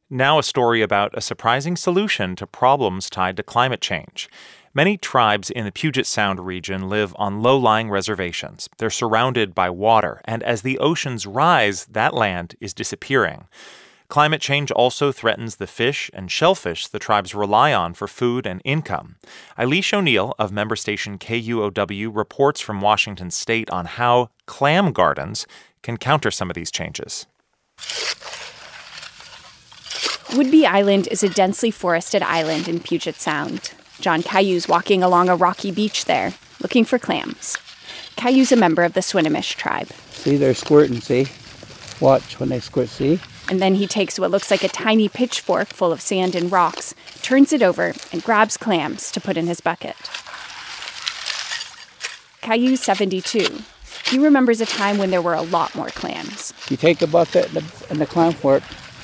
Now a story about a surprising solution to problems tied to climate change. Many tribes in the Puget Sound region live on low-lying reservations. They're surrounded by water, and as the oceans rise, that land is disappearing. Climate change also threatens the fish and shellfish the tribes rely on for food and income. Eilish O'Neill of member station KUOW reports from Washington State on how clam gardens can counter some of these changes. Whidbey Island is a densely forested island in Puget Sound. John Cayu's walking along a rocky beach there, looking for clams. Cayu's a member of the Swinomish tribe. See, they're squirting, see? Watch when they squirt, see? And then he takes what looks like a tiny pitchfork full of sand and rocks, turns it over, and grabs clams to put in his bucket. Cayu's 72. He remembers a time when there were a lot more clams. You take a bucket and the clam fork,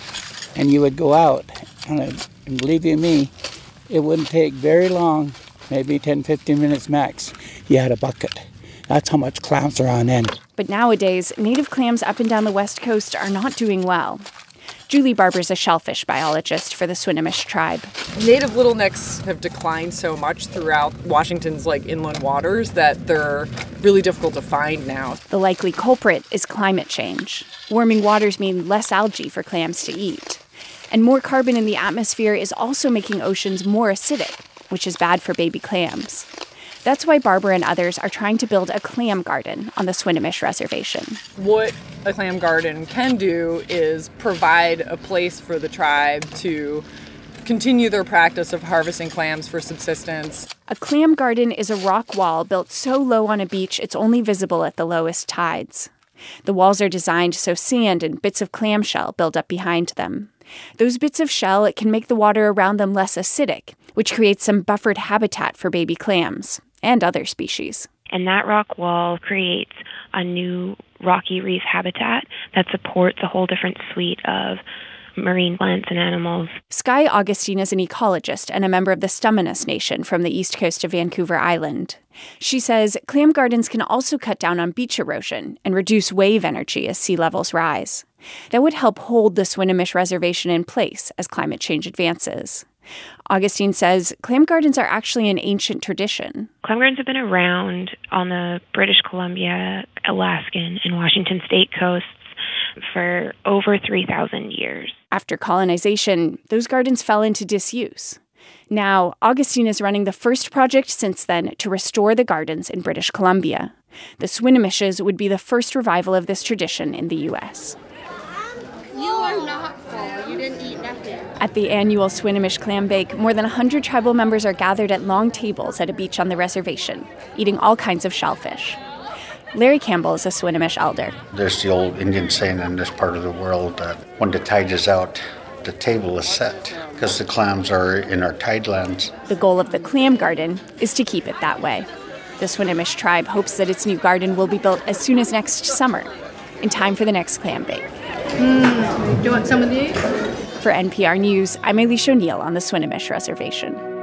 and you would go out. And believe you me, it wouldn't take very long, maybe 10, 15 minutes max. You had a bucket. That's how much clams are on end. But nowadays, native clams up and down the West Coast are not doing well. Julie Barber's a shellfish biologist for the Swinomish tribe. Native littlenecks have declined so much throughout Washington's inland waters that they're really difficult to find now. The likely culprit is climate change. Warming waters mean less algae for clams to eat. And more carbon in the atmosphere is also making oceans more acidic, which is bad for baby clams. That's why Barber and others are trying to build a clam garden on the Swinomish reservation. What a clam garden can do is provide a place for the tribe to continue their practice of harvesting clams for subsistence. A clam garden is a rock wall built so low on a beach it's only visible at the lowest tides. The walls are designed so sand and bits of clamshell build up behind them. Those bits of shell can make the water around them less acidic, which creates some buffered habitat for baby clams and other species. And that rock wall creates a new rocky reef habitat that supports a whole different suite of marine plants and animals. Skye Augustine is an ecologist and a member of the Stuminus Nation from the east coast of Vancouver Island. She says clam gardens can also cut down on beach erosion and reduce wave energy as sea levels rise. That would help hold the Swinomish reservation in place as climate change advances. Augustine says clam gardens are actually an ancient tradition. Clam gardens have been around on the British Columbia, Alaskan, and Washington state coasts for over 3,000 years. After colonization, those gardens fell into disuse. Now, Augustine is running the first project since then to restore the gardens in British Columbia. The Swinomish would be the first revival of this tradition in the U.S. You are not full. You didn't eat nothing. At the annual Swinomish Clam Bake, more than 100 tribal members are gathered at long tables at a beach on the reservation, eating all kinds of shellfish. Larry Campbell is a Swinomish elder. There's the old Indian saying in this part of the world that when the tide is out, the table is set, because the clams are in our tidelands. The goal of the clam garden is to keep it that way. The Swinomish tribe hopes that its new garden will be built as soon as next summer, in time for the next clam bake. Do you want some of these? For NPR News, I'm Eilish O'Neill on the Swinomish Reservation.